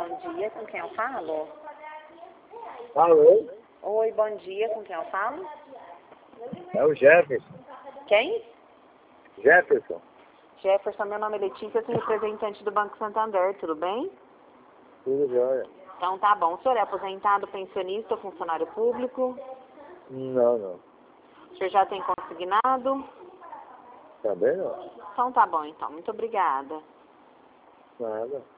Bom dia, com quem eu falo? Alô? Oi, bom dia, com quem eu falo? É o Jefferson. Quem? Jefferson. Jefferson, meu nome é Letícia, eu sou representante do Banco Santander, tudo bem? Tudo jóia. Então tá bom. O senhor é aposentado, pensionista ou funcionário público? Não. O senhor já tem consignado? Também não. Então tá bom, então. Muito obrigada. Nada.